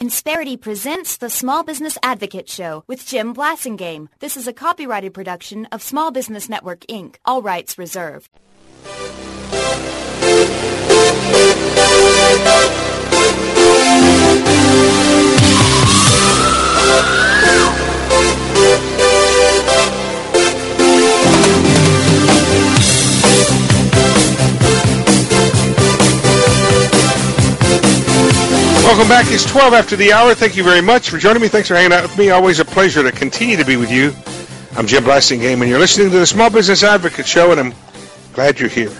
Insperity presents the Small Business Advocate Show with Jim Blasingame. This is a copyrighted production of Small Business Network, Inc. All rights reserved. Welcome back. It's 12 after the hour. Thank you very much for joining me. Thanks for hanging out with me. Always a pleasure to continue to be with you. I'm Jim Blasingame, and you're listening to the Small Business Advocate Show, and I'm glad you're here.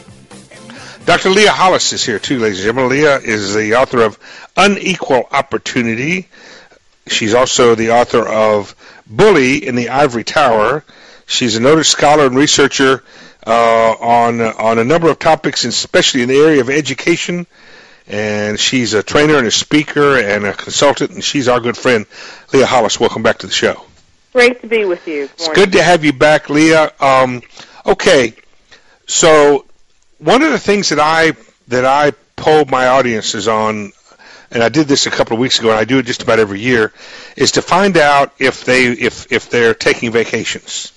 Dr. Leah Hollis is here, too, ladies and gentlemen. Leah is the author of Unequal Opportunity. She's also the author of Bully in the Ivory Tower. She's a noted scholar and researcher on a number of topics, especially in the area of education. And she's a trainer and a speaker and a consultant, and she's our good friend, Leah Hollis. Welcome back to the show. Great to be with you. It's good to have you back, Leah. Okay, so one of the things that I polled my audiences on, and I did this a couple of weeks ago, and I do it just about every year, is to find out if they're taking vacations.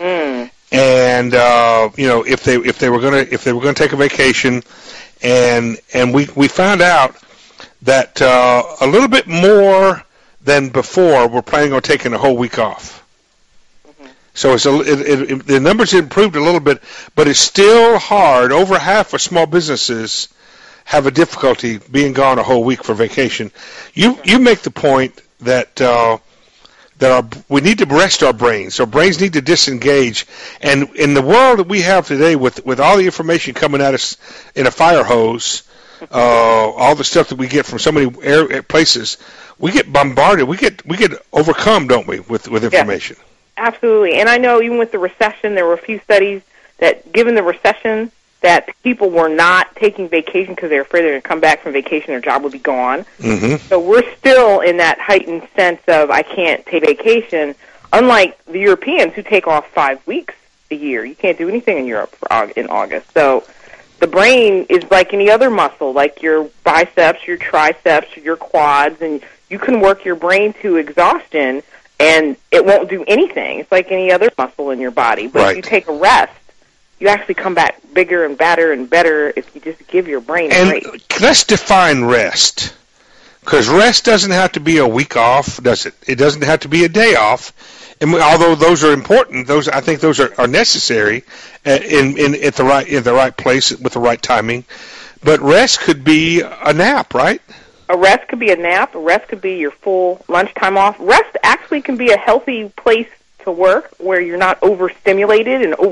And if they were going to take a vacation. And we found out that a little bit more than before we're planning on taking a whole week off. Mm-hmm. So the numbers improved a little bit, but it's still hard. Over half of small businesses have a difficulty being gone a whole week for vacation. You make the point that we need to rest our brains. Our brains need to disengage. And in the world that we have today, with all the information coming at us in a fire hose, all the stuff that we get from so many places, we get bombarded. We get overcome, don't we, with information? Yes, absolutely. And I know even with the recession, there were a few studies that, given the recession, that people were not taking vacation because they were afraid they were going to come back from vacation, their job would be gone. Mm-hmm. So we're still in that heightened sense of I can't take vacation, unlike the Europeans who take off 5 weeks a year. You can't do anything in Europe in August. So the brain is like any other muscle, like your biceps, your triceps, your quads, and you can work your brain to exhaustion, and it won't do anything. It's like any other muscle in your body. But right. If you take a rest, you actually come back bigger and badder and better if you just give your brain a break. And let's define rest, because rest doesn't have to be a week off, does it? It doesn't have to be a day off. And although those are important, I think those are necessary in the right place with the right timing. But rest could be a nap, right? A rest could be a nap. A rest could be your full lunchtime off. Rest actually can be a healthy place to work where you're not overstimulated and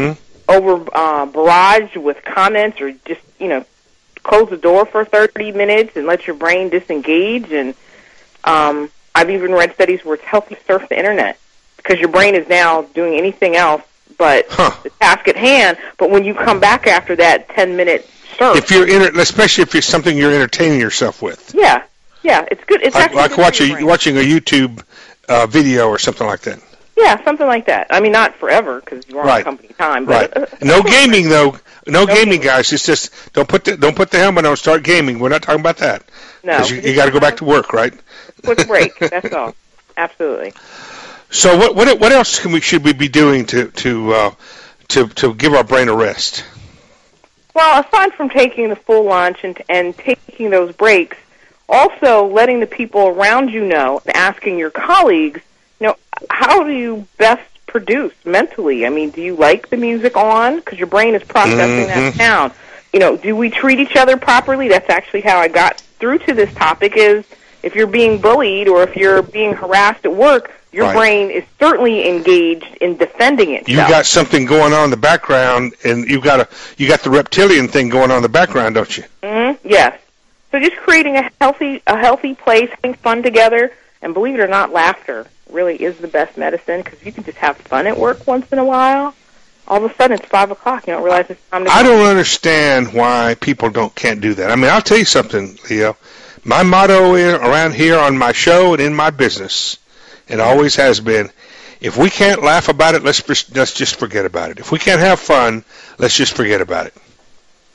barraged with comments, or just, close the door for 30 minutes and let your brain disengage. And I've even read studies where it's healthy to surf the internet because your brain is now doing anything else but the task at hand. But when you come back after that 10-minute surf, especially if it's something you're entertaining yourself with. Yeah, it's good. It's like watching a YouTube video or something like that. Yeah, something like that. I mean, not forever because you're on company time. But, right. No gaming though. No gaming, guys. It's just don't put the helmet on. Start gaming. We're not talking about that. No, you got to go back to work, right? Quick break. That's all. Absolutely. So what else should we be doing to give our brain a rest? Well, aside from taking the full lunch and taking those breaks, also letting the people around you know and asking your colleagues, how do you best produce mentally? I mean, do you like the music on? Because your brain is processing that sound. Do we treat each other properly? That's actually how I got through to this topic, is if you're being bullied or if you're being harassed at work, your brain is certainly engaged in defending itself. You got something going on in the background, and you got the reptilian thing going on in the background, don't you? Mm-hmm. Yes. So just creating a healthy place, having fun together, and believe it or not, laughter really is the best medicine, because you can just have fun at work once in a while. All of a sudden, it's 5 o'clock. You don't realize it's time to go. I don't understand why people can't do that. I mean, I'll tell you something, Leo. My motto is around here on my show and in my business, and always has been, if we can't laugh about it, let's just forget about it. If we can't have fun, let's just forget about it.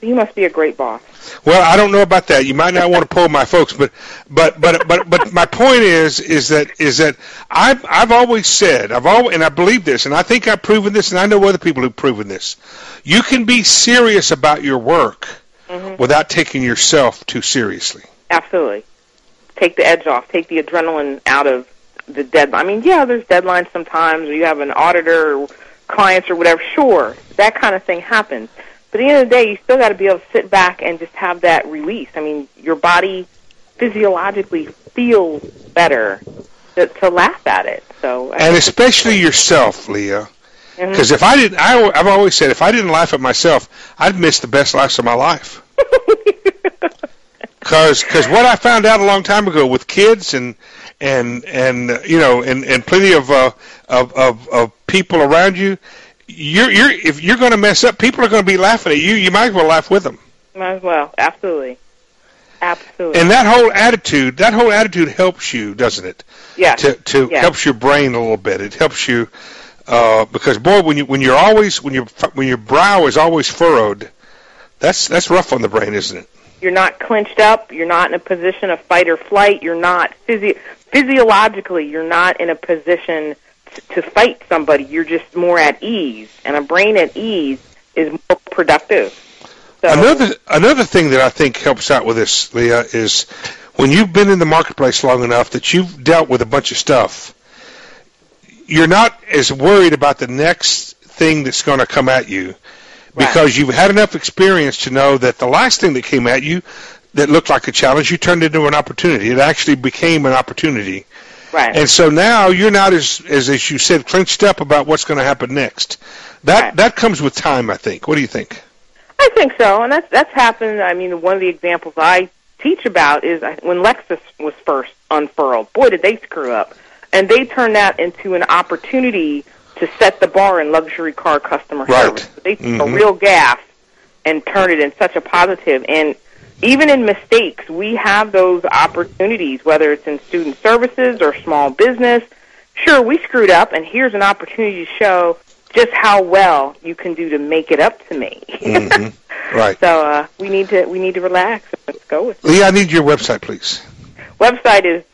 He must be a great boss. Well, I don't know about that. You might not want to poll my folks, but my point is that I've always said, and I believe this, and I think I've proven this, and I know other people who've proven this. You can be serious about your work without taking yourself too seriously. Absolutely. Take the edge off. Take the adrenaline out of the deadline. I mean, yeah, there's deadlines sometimes, or you have an auditor or clients or whatever. Sure, that kind of thing happens. But at the end of the day, you still got to be able to sit back and just have that release. I mean, your body physiologically feels better to laugh at it. So, and especially yourself, Leah. Because if I didn't, I've always said, if I didn't laugh at myself, I'd miss the best laughs of my life. Because what I found out a long time ago with kids and you know and plenty of people around you. If you're going to mess up, people are going to be laughing at you. You might as well laugh with them. Might as well, absolutely. And that whole attitude helps you, doesn't it? Yeah. Helps your brain a little bit. It helps you because boy, when your brow is always furrowed, that's rough on the brain, isn't it? You're not clenched up. You're not in a position of fight or flight. You're not physiologically. You're not in a position to fight somebody. You're just more at ease, and a brain at ease is more productive. So, another thing that I think helps out with this, Leah, is when you've been in the marketplace long enough that you've dealt with a bunch of stuff, you're not as worried about the next thing that's going to come at you because you've had enough experience to know that the last thing that came at you that looked like a challenge, you turned into an opportunity. It actually became an opportunity. Right. And so now you're not as you said, clenched up about what's going to happen next. That comes with time, I think. What do you think? I think so, and that's happened. I mean, one of the examples I teach about is when Lexus was first unfurled. Boy, did they screw up. And they turned that into an opportunity to set the bar in luxury car customer service. They took a real gas and turned it in such a positive. And even in mistakes, we have those opportunities, whether it's in student services or small business. Sure, we screwed up, and here's an opportunity to show just how well you can do to make it up to me. Right. So we need to relax. Let's go with it. Leah, I need your website, please. Website is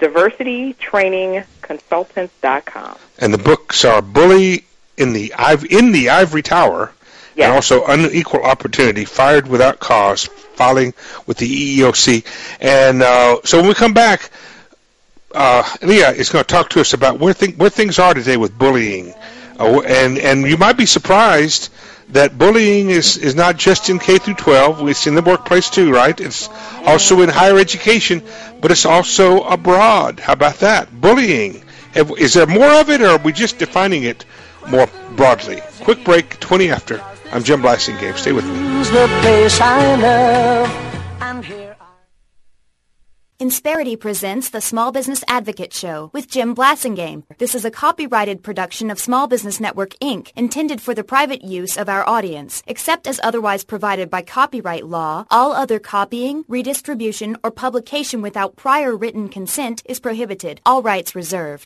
diversitytrainingconsultants.com. And the books are Bully in the Ivory Tower. Yes. And also Unequal Opportunity, Fired Without Cause, Filing with the EEOC. And so when we come back, Leah is going to talk to us about where things are today with bullying. And you might be surprised that bullying is not just in K through 12. It's in the workplace too, right? It's also in higher education, but it's also abroad. How about that? Bullying. Is there more of it, or are we just defining it more broadly? Quick break, 20 after. I'm Jim Blasingame. Stay with me. Insperity presents the Small Business Advocate Show with Jim Blasingame. This is a copyrighted production of Small Business Network, Inc., intended for the private use of our audience. Except as otherwise provided by copyright law, all other copying, redistribution, or publication without prior written consent is prohibited. All rights reserved.